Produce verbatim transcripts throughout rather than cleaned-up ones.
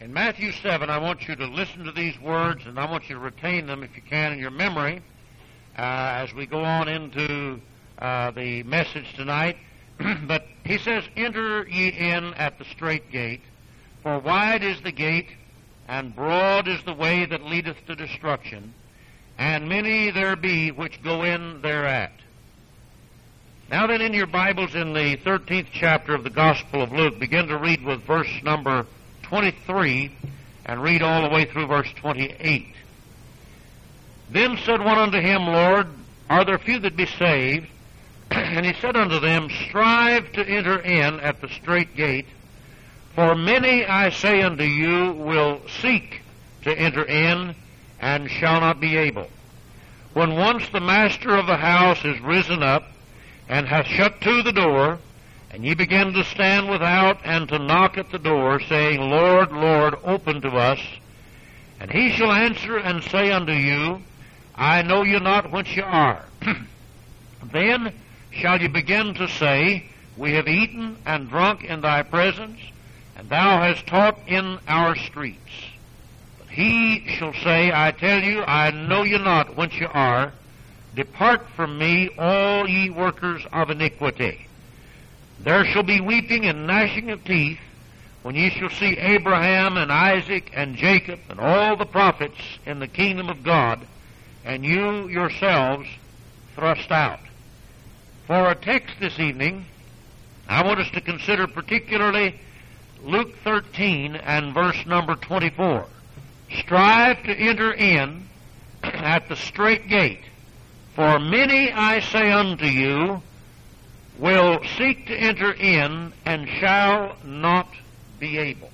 In Matthew seven, I want you to listen to these words, and I want you to retain them, if you can, in your memory uh, as we go on into uh, the message tonight. But he says, "Enter ye in at the strait gate, for wide is the gate, and broad is the way that leadeth to destruction, and many there be which go in thereat." Now then, in your Bibles, in the thirteenth chapter of the Gospel of Luke, begin to read with verse number twenty-three, and read all the way through verse twenty-eight. "Then said one unto him, Lord, are there few that be saved? And he said unto them, Strive to enter in at the strait gate, for many, I say unto you, will seek to enter in, and shall not be able. When once the master of the house is risen up, and hath shut to the door, and ye begin to stand without, and to knock at the door, saying, Lord, Lord, open to us. And he shall answer and say unto you, I know you not whence ye are. Then shall ye begin to say, We have eaten and drunk in thy presence, and thou hast taught in our streets. But he shall say, I tell you, I know you not whence ye are. Depart from me, all ye workers of iniquity. There shall be weeping and gnashing of teeth, when ye shall see Abraham and Isaac and Jacob and all the prophets in the kingdom of God, and you yourselves thrust out." For a text this evening, I want us to consider particularly Luke thirteen and verse number twenty-four. "Strive to enter in at the strait gate, for many, I say unto you, will seek to enter in, and shall not be able."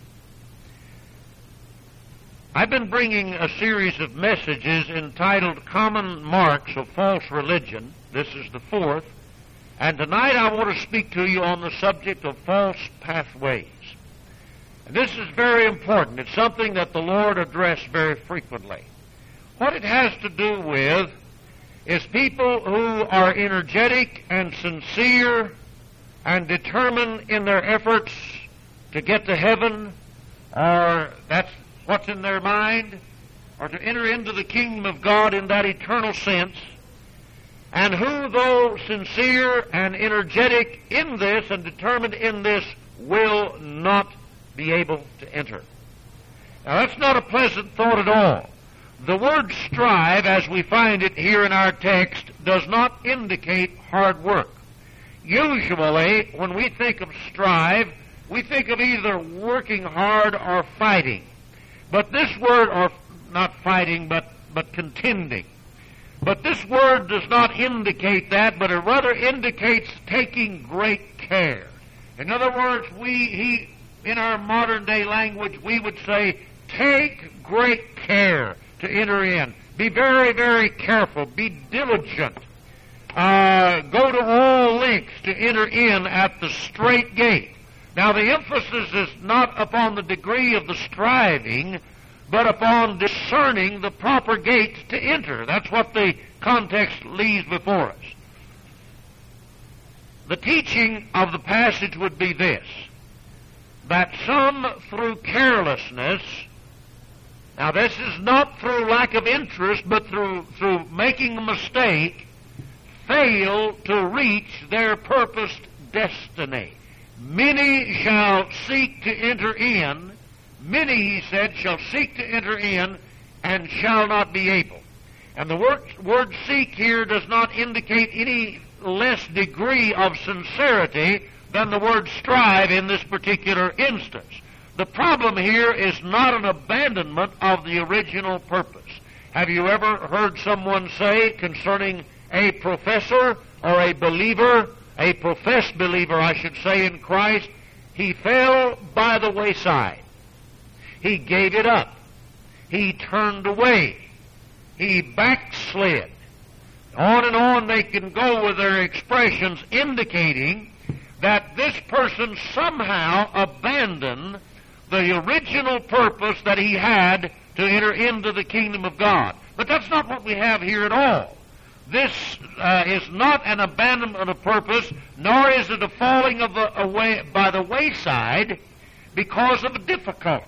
I've been bringing a series of messages entitled Common Marks of False Religion. This is the fourth. And tonight I want to speak to you on the subject of false pathways. And this is very important. It's something that the Lord addressed very frequently. What it has to do with is people who are energetic and sincere and determined in their efforts to get to heaven, or that's what's in their mind, or to enter into the kingdom of God in that eternal sense, and who, though sincere and energetic in this and determined in this, will not be able to enter. Now, that's not a pleasant thought at all. The word strive, as we find it here in our text, does not indicate hard work. Usually, when we think of strive, we think of either working hard or fighting. But this word, or not fighting, but, but contending. But this word does not indicate that, but it rather indicates taking great care. In other words, we, he, in our modern day language, we would say, take great care to enter in. Be very, very careful. Be diligent. Uh, go to all lengths to enter in at the strait gate. Now, the emphasis is not upon the degree of the striving, but upon discerning the proper gate to enter. That's what the context leaves before us. The teaching of the passage would be this, that some, through carelessness, now this is not through lack of interest, but through, through making a mistake, fail to reach their purposed destiny. Many shall seek to enter in, many, he said, shall seek to enter in, and shall not be able. And the word, word seek here does not indicate any less degree of sincerity than the word strive in this particular instance. The problem here is not an abandonment of the original purpose. Have you ever heard someone say concerning a professor or a believer, a professed believer, I should say, in Christ, he fell by the wayside. He gave it up. He turned away. He backslid. On and on they can go with their expressions indicating that this person somehow abandoned the original purpose that he had to enter into the kingdom of God. But that's not what we have here at all. This uh, is not an abandonment of purpose, nor is it a falling of the, away by the wayside because of a difficulty.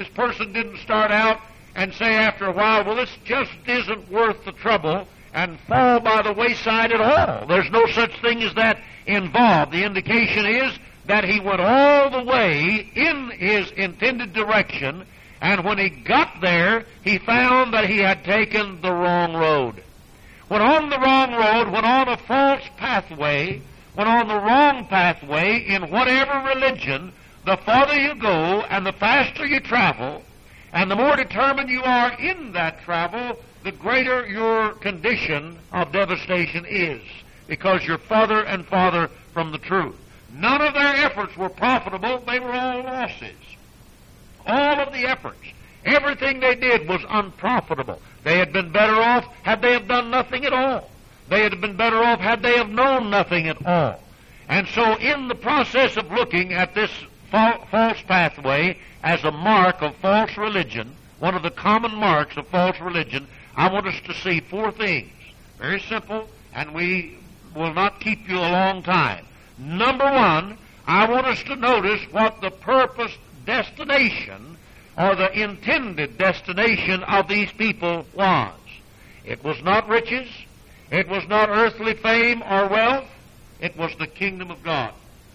This person didn't start out and say after a while, well, this just isn't worth the trouble, and fall by the wayside at all. There's no such thing as that involved. The indication is that he went all the way in his intended direction, and when he got there, he found that he had taken the wrong road. Went on the wrong road, went on a false pathway, went on the wrong pathway in whatever religion. The farther you go and the faster you travel, and the more determined you are in that travel, the greater your condition of devastation is, because you're farther and farther from the truth. None of their efforts were profitable. They were all losses. All of the efforts, everything they did was unprofitable. They had been better off had they have done nothing at all. They had been better off had they have known nothing at all. And so in the process of looking at this fa- false pathway as a mark of false religion, one of the common marks of false religion, I want us to see four things. Very simple, and we will not keep you a long time. Number one, I want us to notice what the purpose, destination, or the intended destination of these people was. It was not riches. It was not earthly fame or wealth. It was the kingdom of God.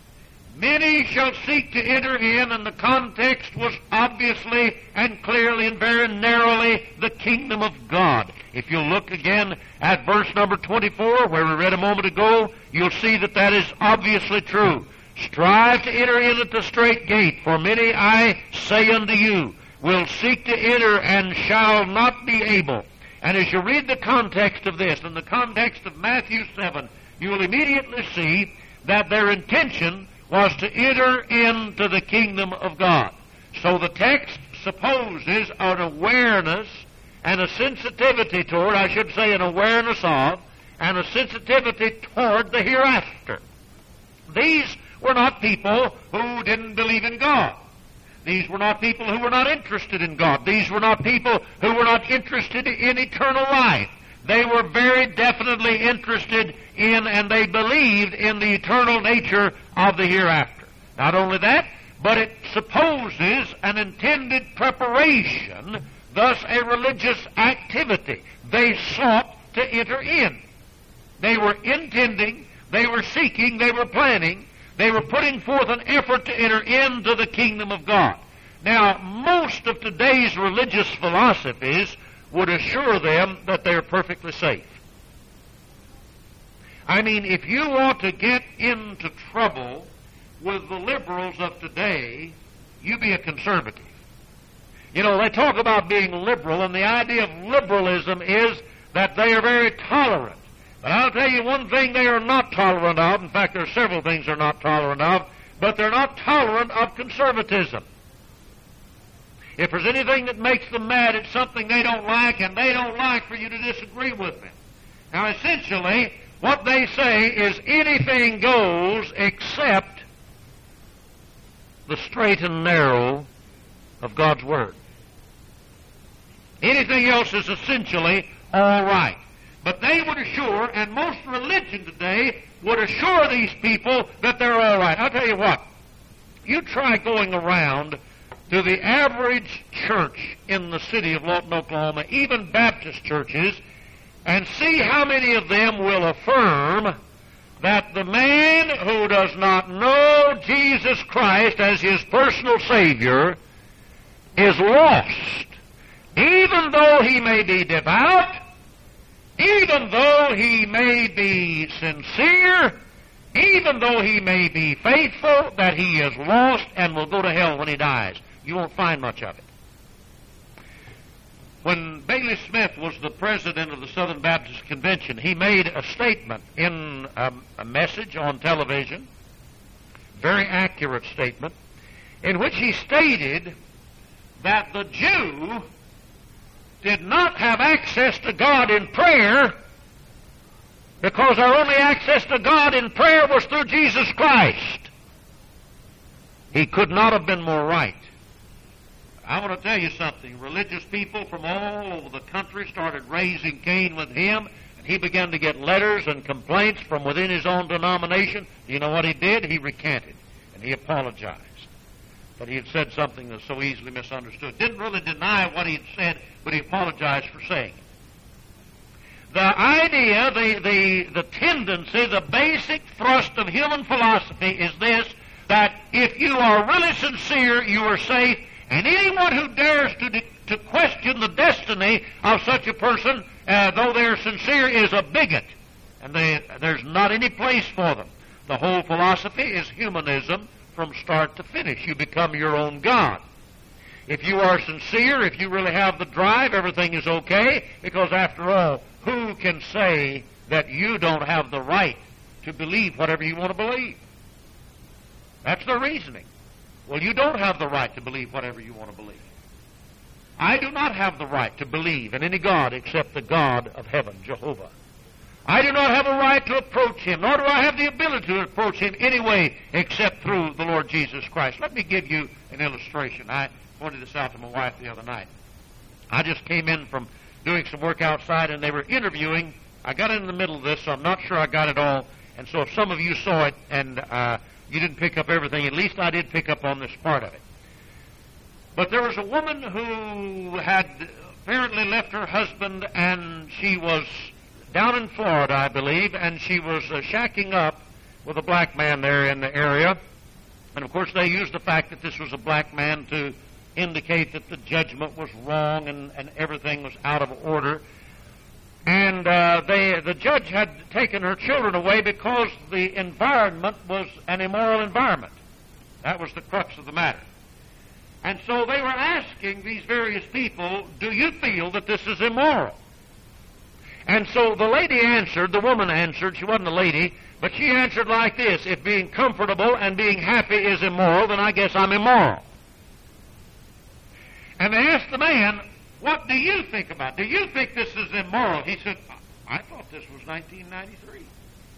Many shall seek to enter in, and the context was obviously and clearly and very narrowly the kingdom of God. If you look again at verse number twenty-four, where we read a moment ago, you'll see that that is obviously true. Strive to enter in at the strait gate, for many, I say unto you, will seek to enter and shall not be able. And as you read the context of this, in the context of Matthew seven, you will immediately see that their intention was to enter into the kingdom of God. So the text supposes an awareness and a sensitivity toward, I should say an awareness of, and a sensitivity toward the hereafter. These were not people who didn't believe in God. These were not people who were not interested in God. These were not people who were not interested in eternal life. They were very definitely interested in, and they believed in the eternal nature of the hereafter. Not only that, but it supposes an intended preparation, thus a religious activity. They sought to enter in. They were intending, they were seeking, they were planning, they were putting forth an effort to enter into the kingdom of God. Now, most of today's religious philosophies would assure them that they're perfectly safe. I mean, if you want to get into trouble with the liberals of today, you be a conservative. You know, they talk about being liberal, and the idea of liberalism is that they are very tolerant. But I'll tell you one thing they are not tolerant of. In fact, there are several things they're not tolerant of, but they're not tolerant of conservatism. If there's anything that makes them mad, it's something they don't like, and they don't like for you to disagree with them. Now, essentially, what they say is anything goes except the straight and narrow of God's Word. Anything else is essentially all right. But they would assure, and most religion today would assure these people that they're all right. I'll tell you what, you try going around to the average church in the city of Lawton, Oklahoma, even Baptist churches, and see how many of them will affirm that the man who does not know Jesus Christ as his personal Savior is lost, even though he may be devout, even though he may be sincere, even though he may be faithful, that he is lost and will go to hell when he dies. You won't find much of it. When Bailey Smith was the president of the Southern Baptist Convention, he made a statement in a, a message on television, very accurate statement, in which he stated that the Jew did not have access to God in prayer because our only access to God in prayer was through Jesus Christ. He could not have been more right. I want to tell you something. Religious people from all over the country started raising Cain with him, and he began to get letters and complaints from within his own denomination. You know what he did? He recanted, and he apologized. that he had said something that's so easily misunderstood. Didn't really deny what he had said, but he apologized for saying it. The idea, the, the, the tendency, the basic thrust of human philosophy is this, that if you are really sincere, you are safe, and anyone who dares to, de- to question the destiny of such a person, uh, though they're sincere, is a bigot, and they, there's not any place for them. The whole philosophy is humanism from start to finish. You become your own God. If you are sincere, if you really have the drive, everything is okay, because after all, who can say that you don't have the right to believe whatever you want to believe? That's the reasoning. Well, you don't have the right to believe whatever you want to believe. I do not have the right to believe in any God except the God of heaven, Jehovah. I do not have a right to approach Him, nor do I have the ability to approach Him any way except through the Lord Jesus Christ. Let me give you an illustration. I pointed this out to my wife the other night. I just came in from doing some work outside, and they were interviewing. I got in the middle of this, so I'm not sure I got it all. And so if some of you saw it and uh, you didn't pick up everything, at least I did pick up on this part of it. But there was a woman who had apparently left her husband, and she was down in Florida, I believe, and she was uh, shacking up with a black man there in the area. And of course they used the fact that this was a black man to indicate that the judgment was wrong and, and everything was out of order. And uh, they, the judge had taken her children away because the environment was an immoral environment. That was the crux of the matter. And so they were asking these various people, do you feel that this is immoral? And so the lady answered, the woman answered, she wasn't a lady, but she answered like this, if being comfortable and being happy is immoral, then I guess I'm immoral. And they asked the man, what do you think about it? Do you think this is immoral? He said, I thought this was nineteen ninety-three.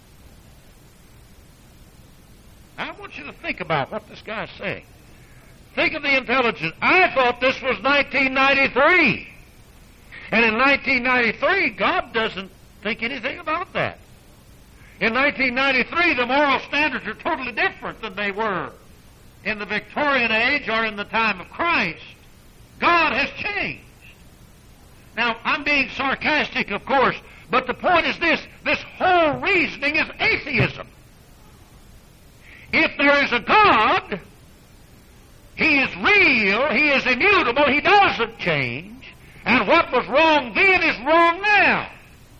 I want you to think about what this guy's saying. Think of the intelligence. I thought this was nineteen ninety-three. And in nineteen ninety-three, God doesn't think anything about that. In nineteen ninety-three, the moral standards are totally different than they were in the Victorian age or in the time of Christ. God has changed. Now, I'm being sarcastic, of course, but the point is this. This whole reasoning is atheism. If there is a God, He is real, He is immutable, He doesn't change. And what was wrong then is wrong now.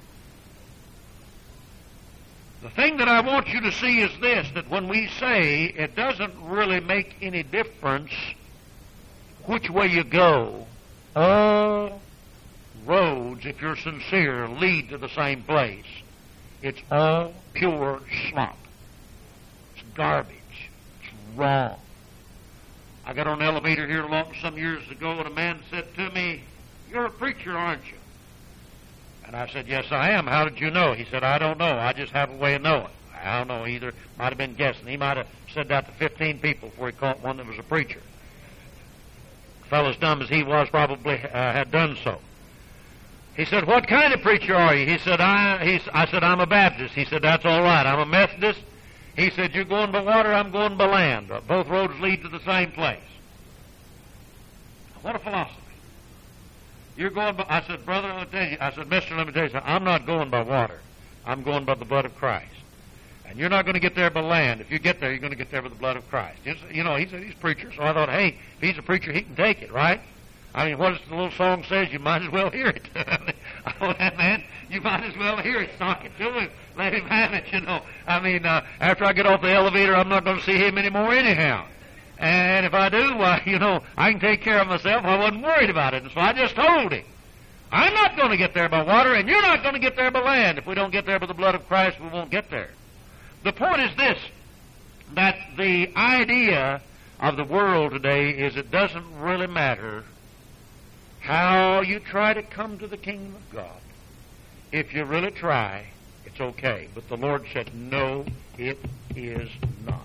The thing that I want you to see is this, that when we say it doesn't really make any difference which way you go, all roads, if you're sincere, lead to the same place. It's all pure slop. It's garbage. It's wrong. I got on an elevator here long, some years ago, and a man said to me, you're a preacher, aren't you? And I said, yes, I am. How did you know? He said, I don't know. I just have a way of knowing. I don't know either. Might have been guessing. He might have said that to fifteen people before he caught one that was a preacher. The fellow, as dumb as he was, probably uh, had done so. He said, what kind of preacher are you? He said, I, he, I said, I'm a Baptist. He said, that's all right. I'm a Methodist. He said, you're going by water, I'm going by land. Both roads lead to the same place. What a philosophy. You're going by, I said, brother, let me tell you, I said, mister, let me tell you something. I'm not going by water. I'm going by the blood of Christ. And you're not going to get there by land. If you get there, you're going to get there by the blood of Christ. Just, you know, he said he's a preacher, so I thought, hey, if he's a preacher, he can take it, right? I mean, what the little song says, you might as well hear it. Oh, that man, you might as well hear it. Sock it to him. Let him have it, you know. I mean, uh, after I get off the elevator, I'm not going to see him anymore anyhow. And if I do, well, you know, I can take care of myself. I wasn't worried about it. And so I just told him, I'm not going to get there by water, and you're not going to get there by land. If we don't get there by the blood of Christ, we won't get there. The point is this, that the idea of the world today is it doesn't really matter how you try to come to the kingdom of God. If you really try, it's okay. But the Lord said, no, it is not.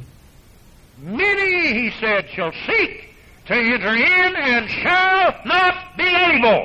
Many, he said, shall seek to enter in and shall not be able.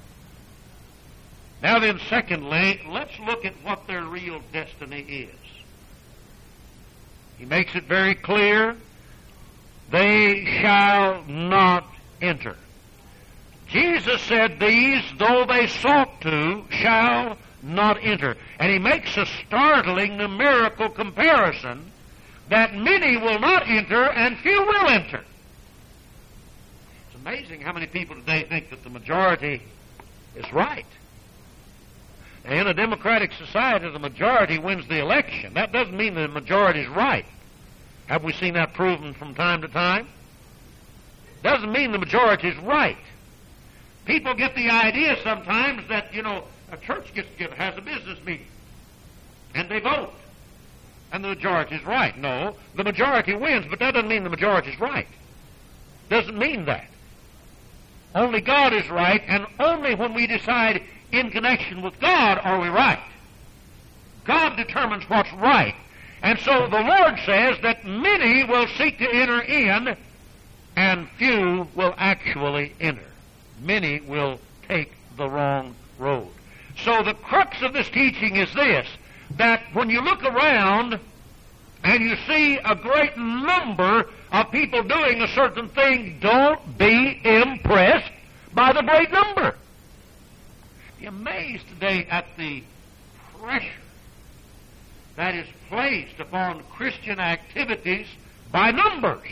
Now then, secondly, let's look at what their real destiny is. He makes it very clear they shall not enter. Jesus said, these, though they sought to, shall not enter. And he makes a startling numerical comparison that many will not enter and few will enter. It's amazing how many people today think that the majority is right. In a democratic society, the majority wins the election. That doesn't mean the majority is right. Have we seen that proven from time to time? Doesn't mean the majority is right. People get the idea sometimes that, you know, a church gets together, has a business meeting, and they vote, and the majority is right. No, the majority wins, but that doesn't mean the majority is right. Doesn't mean that. Only God is right, and only when we decide in connection with God are we right. God determines what's right. And so the Lord says that many will seek to enter in, and few will actually enter. Many will take the wrong road. So the crux of this teaching is this, that when you look around and you see a great number of people doing a certain thing, don't be impressed by the great number. Be amazed today at the pressure that is placed upon Christian activities by numbers.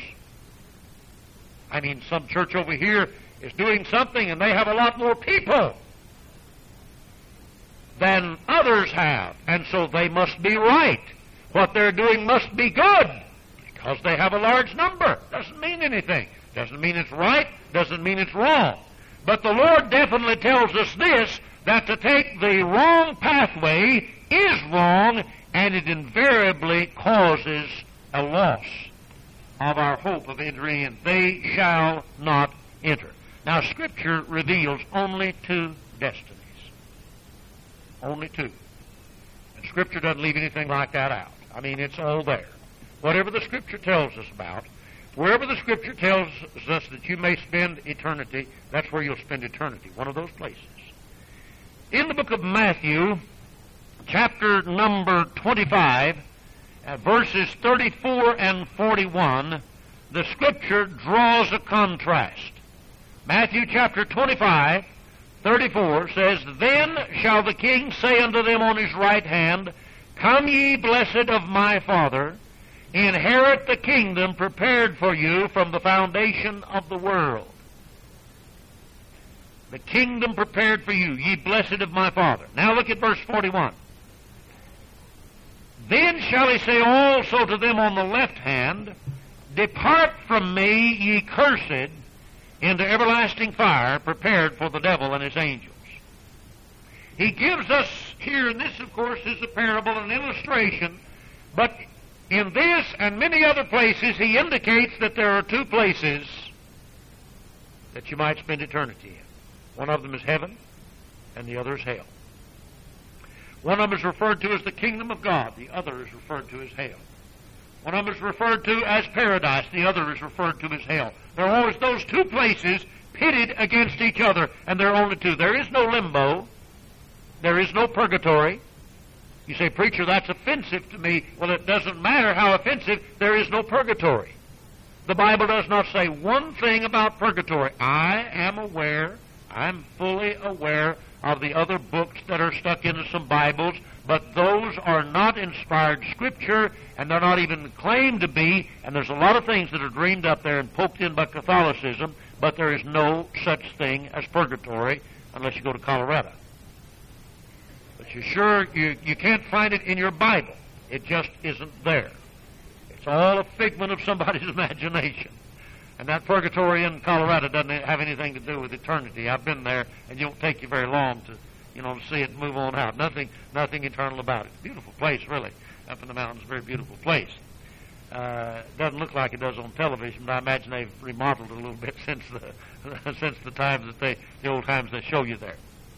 I mean, some church over here is doing something and they have a lot more people than others have, and so they must be right. What they're doing must be good because they have a large number. Doesn't mean anything. Doesn't mean it's right. Doesn't mean it's wrong. But the Lord definitely tells us this, that to take the wrong pathway is wrong, and it invariably causes a loss of our hope of entering in. They shall not enter. Now, Scripture reveals only two destinies. Only two. And Scripture doesn't leave anything like that out. I mean, it's all there. Whatever the Scripture tells us about, wherever the Scripture tells us that you may spend eternity, that's where you'll spend eternity, one of those places. In the book of Matthew, chapter number twenty-five, uh, verses thirty-four and forty-one, the Scripture draws a contrast. Matthew chapter twenty-five, thirty-four says, Then shall the King say unto them on his right hand, Come ye blessed of my Father, inherit the kingdom prepared for you from the foundation of the world. The kingdom prepared for you, ye blessed of my Father. Now look at verse forty-one. Then shall he say also to them on the left hand, Depart from me, ye cursed, into everlasting fire, prepared for the devil and his angels. He gives us here, and this, of course, is a parable, an illustration, but in this and many other places, he indicates that there are two places that you might spend eternity in. One of them is heaven, and the other is hell. One of them is referred to as the kingdom of God. The other is referred to as hell. One of them is referred to as paradise. The other is referred to as hell. There are always those two places pitted against each other, and there are only two. There is no limbo. There is no purgatory. You say, Preacher, that's offensive to me. Well, it doesn't matter how offensive. There is no purgatory. The Bible does not say one thing about purgatory. I am aware, I'm fully aware of the other books that are stuck into some Bibles, but those are not inspired Scripture, and they're not even claimed to be, and there's a lot of things that are dreamed up there and poked in by Catholicism, but there is no such thing as purgatory unless you go to Colorado. But you're sure you, you can't find it in your Bible. It just isn't there. It's all a figment of somebody's imagination. And that purgatory in Colorado doesn't have anything to do with eternity. I've been there, and it won't take you very long to, you know, to see it and move on out. Nothing, nothing eternal about it. It's a beautiful place, really. Up in the mountains, a very beautiful place. Uh, it doesn't look like it does on television, but I imagine they've remodeled it a little bit since the since the times that they, the old times they show you there.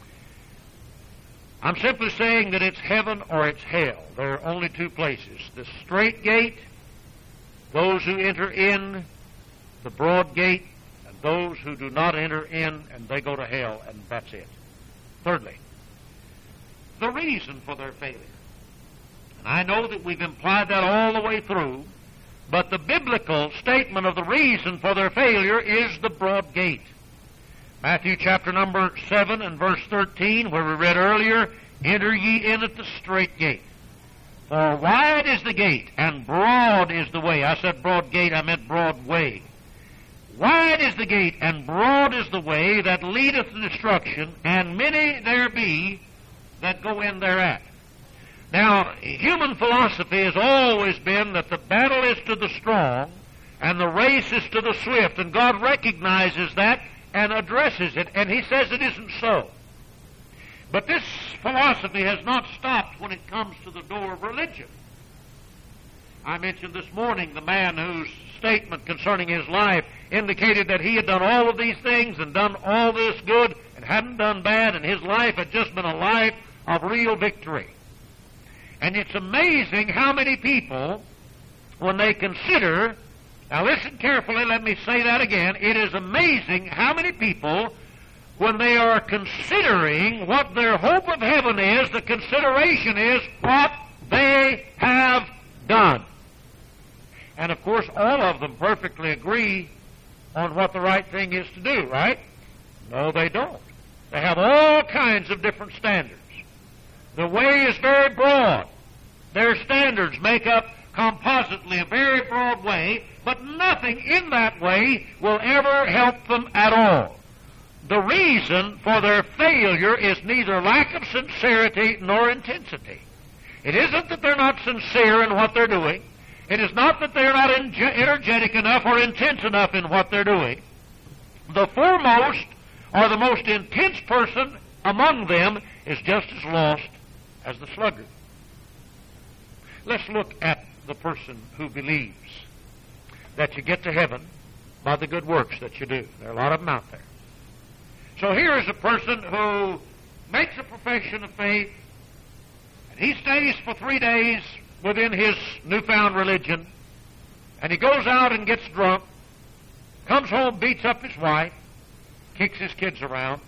I'm simply saying that it's heaven or it's hell. There are only two places: the straight gate, those who enter in, the broad gate, and those who do not enter in, and they go to hell, and that's it. Thirdly, the reason for their failure. And I know that we've implied that all the way through, But the biblical statement of the reason for their failure is the broad gate. Matthew chapter number seven and verse thirteen, where we read earlier, enter ye in at the strait gate. For wide is the gate, and broad is the way. I said broad gate, I meant broad way. Wide is the gate, and broad is the way that leadeth to destruction, and many there be that go in thereat. Now, human philosophy has always been that the battle is to the strong, and the race is to the swift, and God recognizes that and addresses it, and He says it isn't so. But this philosophy has not stopped when it comes to the door of religion. I mentioned this morning the man whose statement concerning his life indicated that he had done all of these things and done all this good and hadn't done bad, and his life had just been a life of real victory. And it's amazing how many people, when they consider, now listen carefully, let me say that again, it is amazing how many people, when they are considering what their hope of heaven is, the consideration is what they have done. And of course, all of them perfectly agree on what the right thing is to do, right? No, they don't. They have all kinds of different standards. The way is very broad. Their standards make up compositely a very broad way, but nothing in that way will ever help them at all. The reason for their failure is neither lack of sincerity nor intensity. It isn't that they're not sincere in what they're doing. It is not that they're not energetic enough or intense enough in what they're doing. The foremost or the most intense person among them is just as lost as the sluggard. Let's look at the person who believes that you get to heaven by the good works that you do. There are a lot of them out there. So here is a person who makes a profession of faith, and he stays for three days within his newfound religion, and he goes out and gets drunk, comes home, beats up his wife, kicks his kids around.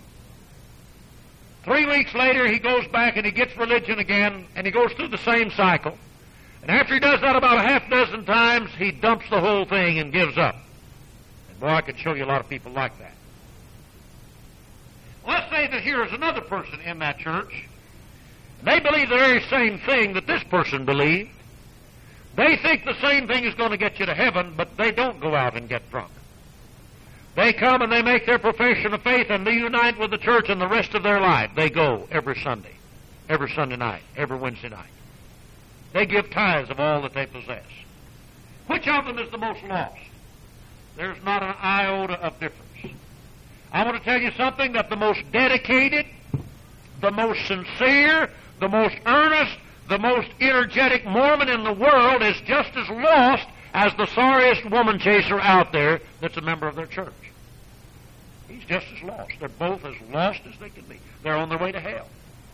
Three weeks later, he goes back and he gets religion again, and he goes through the same cycle. And after he does that about a half dozen times, he dumps the whole thing and gives up. And boy, I could show you a lot of people like that. Let's say that here is another person in that church. They believe the very same thing that this person believed. They think the same thing is going to get you to heaven, but they don't go out and get drunk. They come and they make their profession of faith and they unite with the church, and the rest of their life they go every Sunday, every Sunday night, every Wednesday night. They give tithes of all that they possess. Which of them is the most lost? There's not an iota of difference. I want to tell you something, that the most dedicated, the most sincere, the most earnest, the most energetic Mormon in the world is just as lost as the sorriest woman chaser out there that's a member of their church. He's just as lost. They're both as lost as they can be. They're on their way to hell.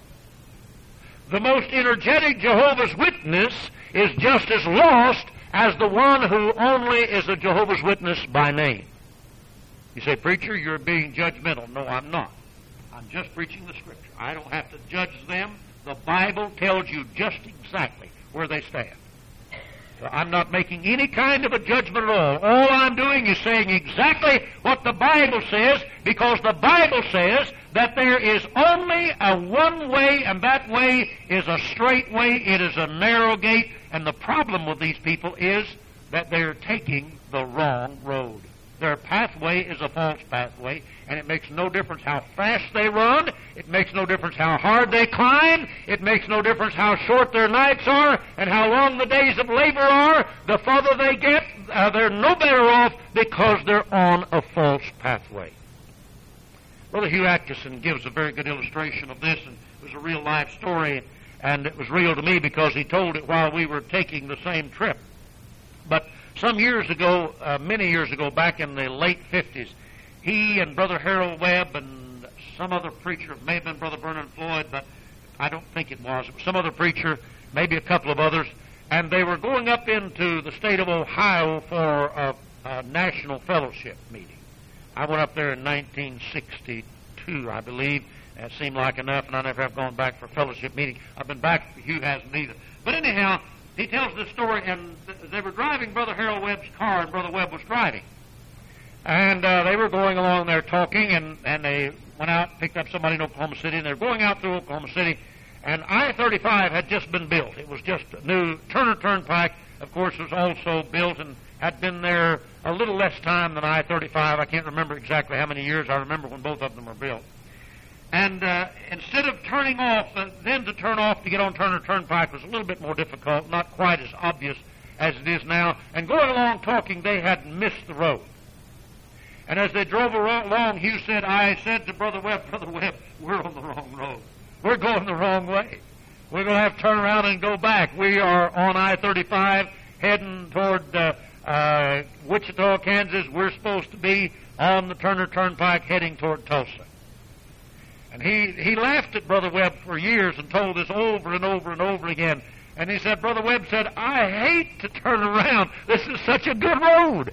The most energetic Jehovah's Witness is just as lost as the one who only is a Jehovah's Witness by name. You say, preacher, you're being judgmental. No, I'm not. I'm just preaching the Scripture. I don't have to judge them. The Bible tells you just exactly where they stand. So I'm not making any kind of a judgment at all. All I'm doing is saying exactly what the Bible says, because the Bible says that there is only a one way, and that way is a straight way. It is a narrow gate. And the problem with these people is that they're taking the wrong road. Their pathway is a false pathway, and it makes no difference how fast they run. It makes no difference how hard they climb. It makes no difference how short their nights are and how long the days of labor are. The further they get, uh, they're no better off because they're on a false pathway. Brother Hugh Atkinson gives a very good illustration of this, and it was a real-life story, and it was real to me because he told it while we were taking the same trip. But some years ago, uh, many years ago, back in the late fifties, he and Brother Harold Webb and some other preacher, it may have been Brother Vernon Floyd, but I don't think it was. It was some other preacher, maybe a couple of others, and they were going up into the state of Ohio for a, a national fellowship meeting. I went up there in nineteen sixty-two, I believe. And it seemed like enough, and I never have gone back for a fellowship meeting. I've been back, Hugh hasn't either. But anyhow, he tells this story, and th- they were driving Brother Harold Webb's car, and Brother Webb was driving. And uh, they were going along there talking, and, and they went out, picked up somebody in Oklahoma City, and they were going out through Oklahoma City, and I thirty-five had just been built. It was just a new. Turner Turnpike, of course, was also built and had been there a little less time than I thirty-five. I can't remember exactly how many years. I remember when both of them were built. And uh, instead of turning off, uh, then to turn off to get on Turner Turnpike was a little bit more difficult, not quite as obvious as it is now. And going along talking, they had missed the road. And as they drove along, Hugh said, I said to Brother Webb, Brother Webb, we're on the wrong road. We're going the wrong way. We're going to have to turn around and go back. We are on I thirty-five heading toward uh, uh, Wichita, Kansas. We're supposed to be on the Turner Turnpike heading toward Tulsa. And he, he laughed at Brother Webb for years and told this over and over and over again. And he said, Brother Webb said, I hate to turn around. This is such a good road.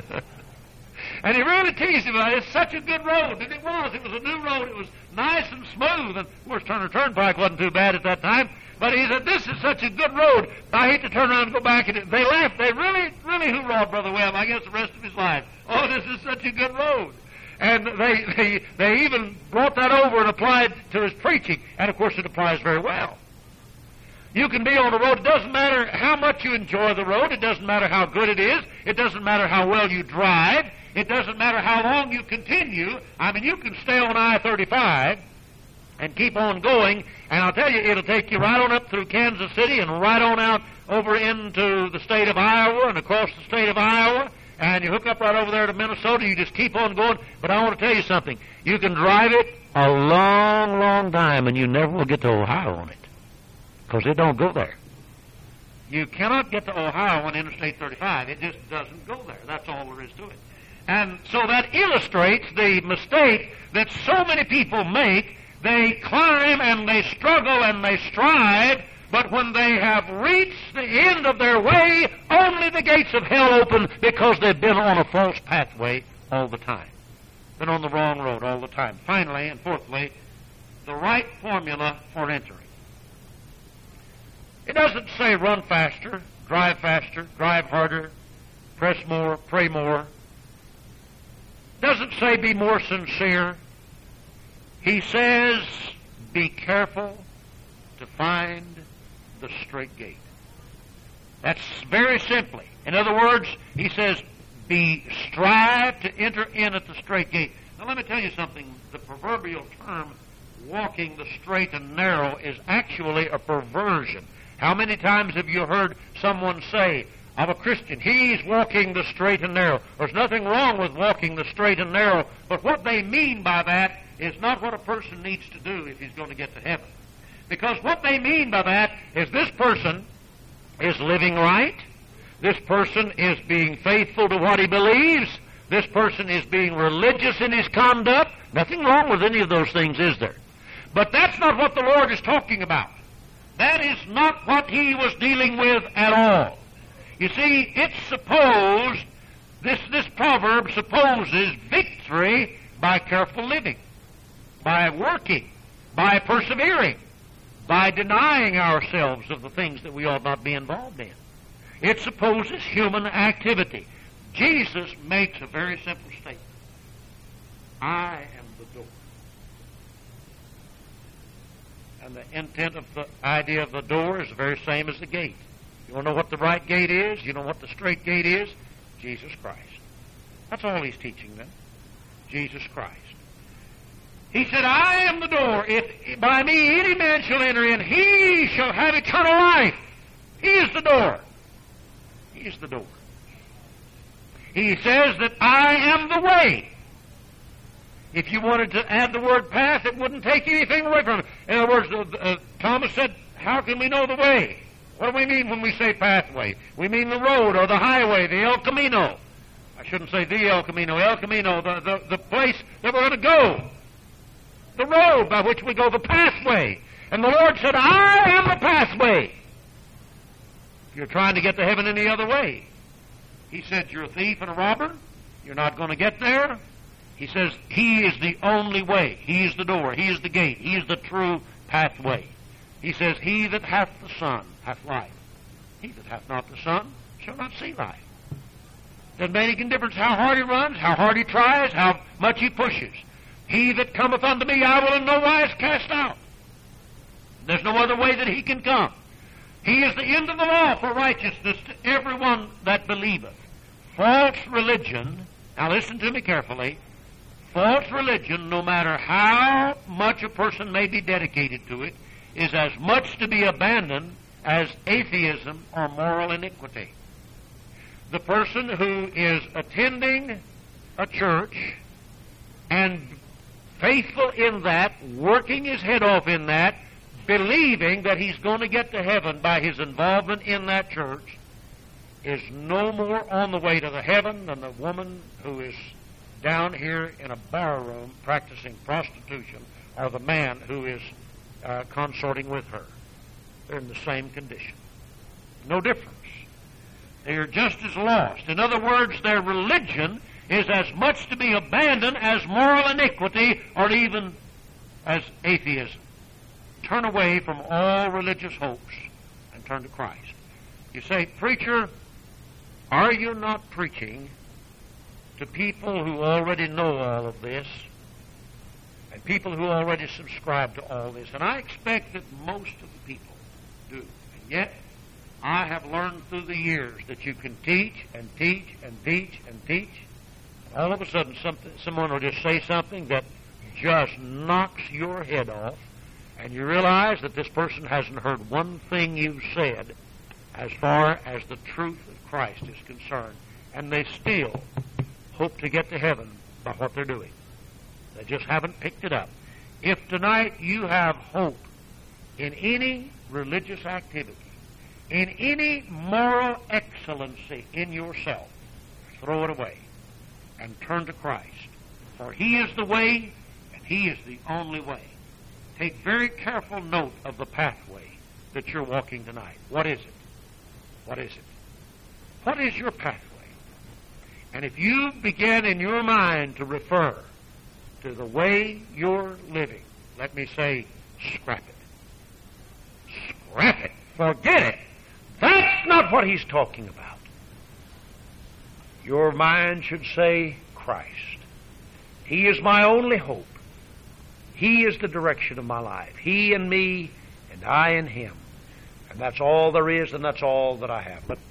And he really teased him about it. It's such a good road. And it was. It was a new road. It was nice and smooth. And, of course, Turner Turnpike wasn't too bad at that time. But he said, this is such a good road. I hate to turn around and go back. And they laughed. They really, really hoorah'd Brother Webb, I guess, the rest of his life. Oh, this is such a good road. And they, they, they even brought that over and applied to his preaching. And, of course, it applies very well. You can be on the road. It doesn't matter how much you enjoy the road. It doesn't matter how good it is. It doesn't matter how well you drive. It doesn't matter how long you continue. I mean, you can stay on I thirty-five and keep on going, and I'll tell you, it'll take you right on up through Kansas City and right on out over into the state of Iowa and across the state of Iowa, and you hook up right over there to Minnesota. You just keep on going. But I want to tell you something. You can drive it a long, long time, and you never will get to Ohio on it, because it don't go there. You cannot get to Ohio on Interstate thirty-five. It just doesn't go there. That's all there is to it. And so that illustrates the mistake that so many people make. They climb and they struggle and they strive, but when they have reached the end of their way, only the gates of hell open because they've been on a false pathway all the time. Been on the wrong road all the time. Finally, and fourthly, the right formula for entering. It doesn't say run faster, drive faster, drive harder, press more, pray more. Doesn't say be more sincere. He says be careful to find the straight gate. That's very simply. In other words, he says be strive to enter in at the straight gate. Now let me tell you something. The proverbial term walking the straight and narrow is actually a perversion. How many times have you heard someone say of a Christian, he's walking the straight and narrow? There's nothing wrong with walking the straight and narrow, but what they mean by that is not what a person needs to do if he's going to get to heaven. Because what they mean by that is this person is living right, this person is being faithful to what he believes, this person is being religious in his conduct. Nothing wrong with any of those things, is there? But that's not what the Lord is talking about. That is not what he was dealing with at all. You see, it's supposed, this, this proverb supposes victory by careful living, by working, by persevering, by denying ourselves of the things that we ought not be involved in. It supposes human activity. Jesus makes a very simple statement. I am the door. And the intent of the idea of the door is the very same as the gate. You want to know what the right gate is? You know what the straight gate is? Jesus Christ. That's all he's teaching them. Jesus Christ. He said, I am the door. If by me any man shall enter in, he shall have eternal life. He is the door. He is the door. He says that I am the way. If you wanted to add the word path, it wouldn't take anything away from it. In other words, uh, uh, Thomas said, how can we know the way? What do we mean when we say pathway? We mean the road or the highway, the El Camino. I shouldn't say the El Camino, El Camino, the, the, the place that we're going to go. The road by which we go, the pathway. And the Lord said, I am the pathway. If you're trying to get to heaven any other way. He said, you're a thief and a robber. You're not going to get there. He says, he is the only way. He is the door. He is the gate. He is the true pathway. He says, he that hath the Son hath life. He that hath not the Son shall not see life. Doesn't make any difference how hard he runs, how hard he tries, how much he pushes. He that cometh unto me I will in no wise cast out. There's no other way that he can come. He is the end of the law for righteousness to everyone that believeth. False religion, now listen to me carefully, false religion, no matter how much a person may be dedicated to it, is as much to be abandoned as atheism or moral iniquity. The person who is attending a church and faithful in that, working his head off in that, believing that he's going to get to heaven by his involvement in that church, is no more on the way to the heaven than the woman who is down here in a bar room practicing prostitution, or the man who is uh, consorting with her. They're in the same condition. No difference. They are just as lost. In other words, their religion is as much to be abandoned as moral iniquity or even as atheism. Turn away from all religious hopes and turn to Christ. You say, preacher, are you not preaching to people who already know all of this and people who already subscribe to all this? And I expect that most of the people do. And yet, I have learned through the years that you can teach and teach and teach and teach. And all of a sudden, something, someone will just say something that just knocks your head off, and you realize that this person hasn't heard one thing you've said as far as the truth of Christ is concerned. And they still hope to get to heaven by what they're doing. They just haven't picked it up. If tonight you have hope in any religious activity, in any moral excellency in yourself, throw it away and turn to Christ. For He is the way, and He is the only way. Take very careful note of the pathway that you're walking tonight. What is it? What is it? What is your pathway? And if you begin in your mind to refer to the way you're living, let me say, scrap it. Scrap it. Forget it. That's not what he's talking about. Your mind should say, Christ. He is my only hope. He is the direction of my life. He and me, and I and Him. And that's all there is, and that's all that I have. But